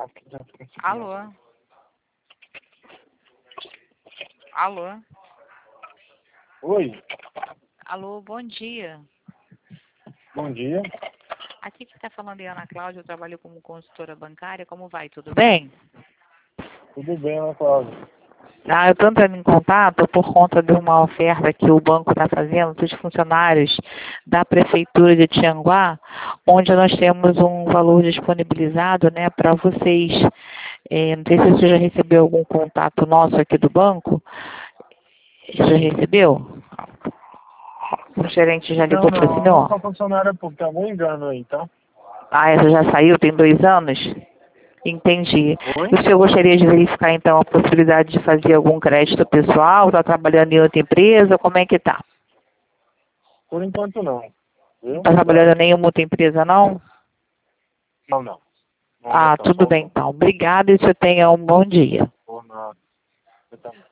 Alô? Alô? Oi, Alô, bom dia. bom dia. Aqui que está falando é Ana Cláudia, eu trabalho como consultora bancária. Como vai? Tudo bem? Tudo bem, Ana Cláudia? Eu estou entrando em contato por conta de uma oferta que o banco está fazendo para os funcionários da Prefeitura de Tianguá, onde nós temos um valor disponibilizado, né, para vocês. Não sei se você já recebeu algum contato nosso aqui do banco. Já recebeu? O gerente já ligou para o Não, senhor? sou funcionária pública, tem algum engano aí, tá? Essa já saiu, tem 2 anos? Entendi. Oi? E o senhor gostaria de verificar, então, a possibilidade de fazer algum crédito pessoal? Está trabalhando em outra empresa? Como é que está? Por enquanto não, Não viu? está trabalhando em nenhuma outra empresa, não? Não. No momento não, Tudo só o bem, banco. então. Obrigada e o senhor tenha um bom dia. Por nada. Você também.